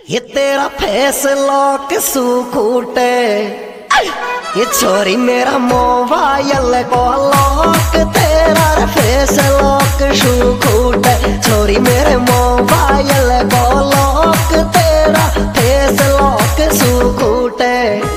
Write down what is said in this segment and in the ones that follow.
ये तेरा face lock सूखूटे, ये छोरी मेरा मोबाइल को लॉक, तेरा फेस लॉक सूखूटे, छोरी मेरे मोबाइल को लॉक, तेरा फेस लॉक सूखूटे।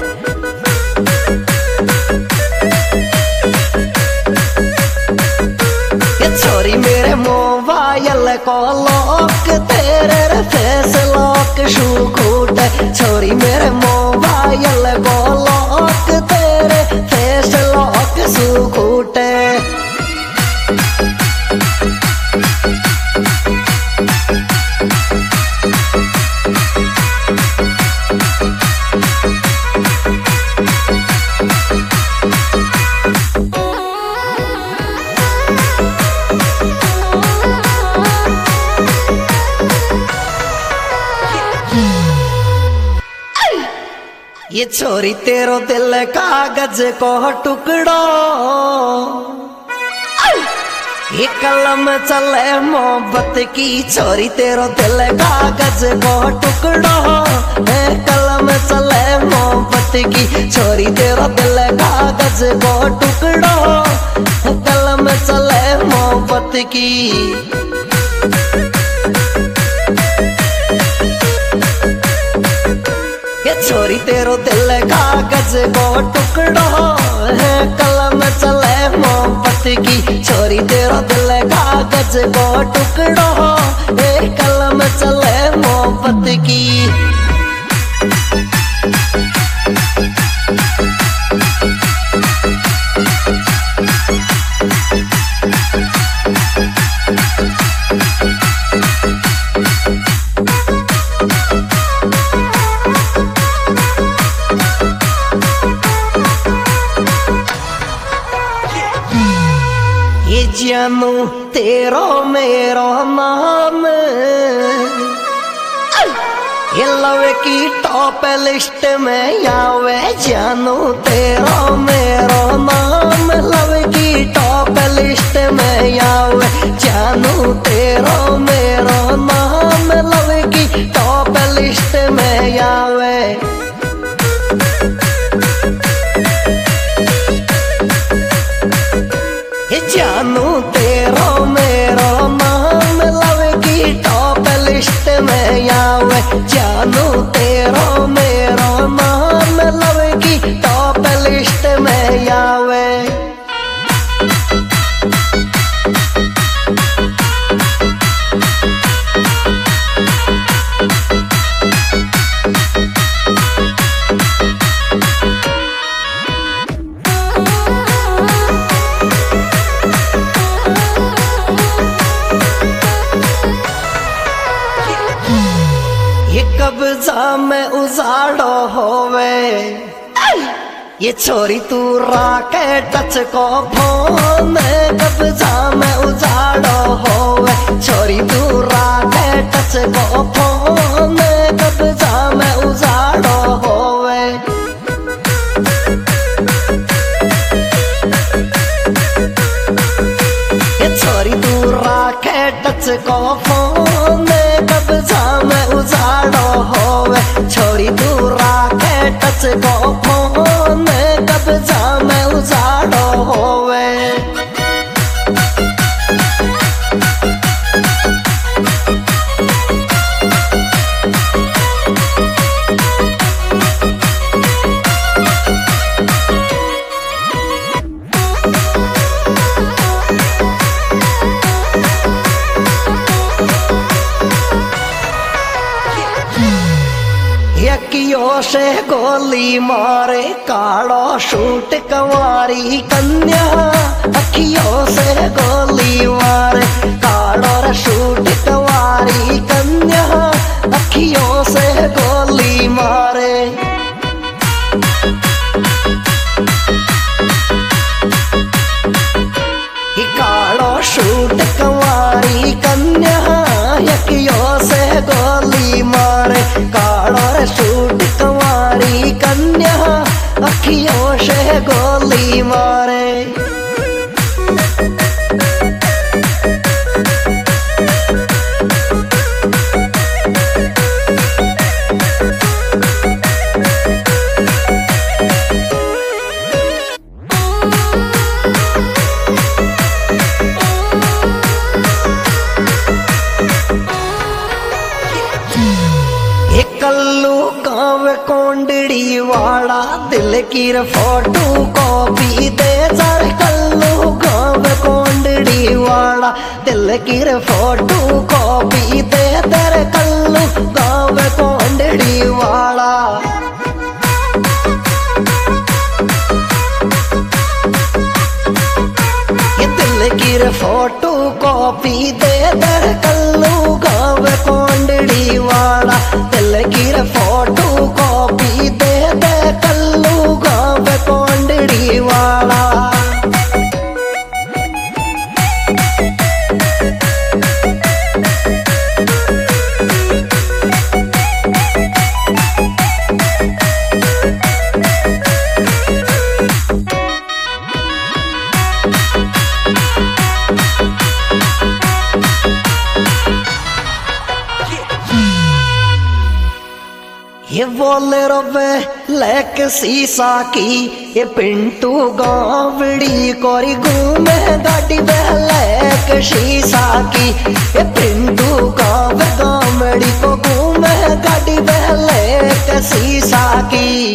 ये छोरी मेरे मोबाइल को लॉक, तेरे फेस लॉक सूखूटे, छोरी मेरे मोबाइल को लॉक, तेरे फेस लॉक सूखूटे। ये छोरी तेरो दिल कागज को टुकड़ो, ये कलम चले मोहब्बत की, छोरी तेरो दिल कागज को टुकड़ो, ये कलम चले मोहब्बत की, छोरी तेरो दिल कागज को टुकड़ो, कलम चले मोहब्बत की। छोरी तेरो दिल कागज को टुकड़ो है, कलम चले मोहब्बत की, छोरी तेरो दिल कागज को टुकड़ो है, कलम चले मोहब्बत की। ये जानू तेरो मेरो नाम, ये लव की टॉप लिस्ट में आवे, जानू तेरो मेरो नाम, लव की टॉप लिस्ट में आवे, जानू तेरो मेरो नाम, लव की टॉप लिस्ट में आवे। जानू तेरो मेरो नाम, लव की टॉप लिस्ट में आवे, जानू तेरो मेरो नाम, लव की टॉप लिस्ट में आवे। ये कब्जा में उजाड़ो होवे, ये छोरी तू राके टच को फोन, कब्जा में उजाड़ो होवे, छोरी तू राके टच को फोन, कब्जा में उजाड़ो होवे। ये छोरी तू राके टच को फोन, कब्जा में उजाड़ो होवे, छोरी तू राके टच को फोन, कब्जा में उजाड़ो होवे। अखियों से गोली मारे कालो शूट कंवारी कन्या, अखियों से गोली मारे कालो शूट कंवारी कन्या, अखियों से गोली मारे। कालो शूट कंवारी कन्या, अखियों से गोली मारे, कालो शूट कंवारी कन्या, अखियों से गोली मारे। गाँव कोंडड़ी वाला दिल की फोटो कॉपी दे सर कल्लू गाँव कोंडड़ी वाला दिल की फोटो कॉपी दे तेरे कल्लू गाँव कोंडड़ी वाला ये दिल की फोटो कॉपी दे तेरे कल्लू गाँव कोंडड़ी वाला दिल की फोटो कॉपी दे दे कल्लू गाँव कोंडड़ी वाला ये बोलेरो में लैक शीशा की ये पिंटू गावड़ी कोरी घूमे गाड़ी में लैक शीशा की ये पिंटू गावड़ी को घूमे गाड़ी में लैक शीशा की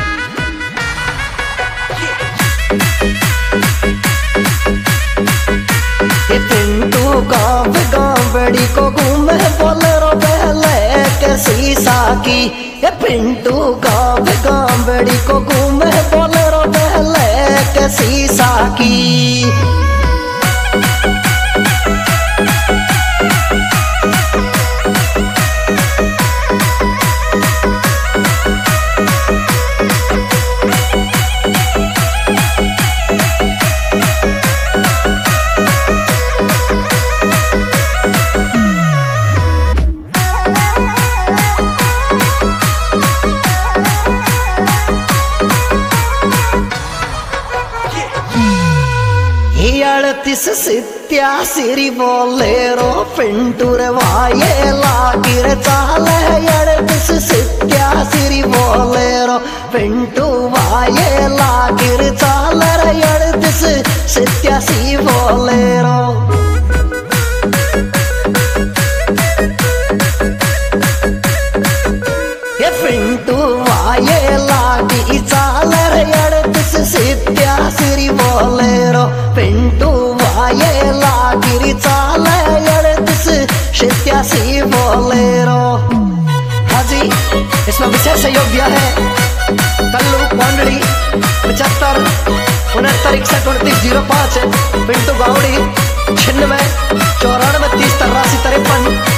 ये पिंटू गावड़ी को घूमे बोलेरो में लैक शीशा की ये पिंटू गावड़ी को घूमे बोलेरो पहले के शीशा की अड़तीस सित्यासी बोलेरो पिंटूर वाये लागिर चाले 38 सित्यासी बोलेरो पिंटू वाये लागिर चाले 38 87 बोलेरो ये पिंटू वाये लागी चाले 38 87 बोलेरो पिंटू वाये लागिरी चाले 38 87 बोलेरो। हाँ जी, इसमें विशेष सहयोग दिया है कल्लू कोंडड़ी 75 69 61 29 05 पिंटू गावड़ी 96 94 30 83 53।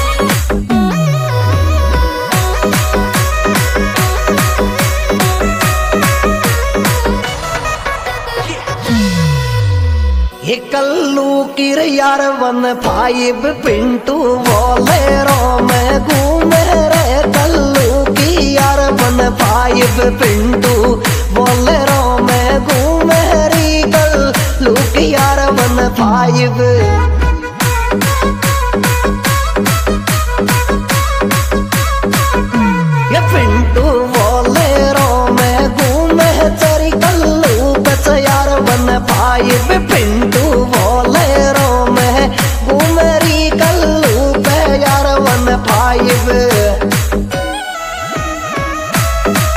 ये कल्लू की यार 15 पिंटू बोलेरो में घूमे रे कल्लू की यार 15 पिंटू बोलेरो में घूमे री कल्लू की यार 15 ये पिंटू बोलेरो में घूमे चरी कल्लू बच यार 15 पिंटू बोलेरो में घूमे री कल्लू पे यार 15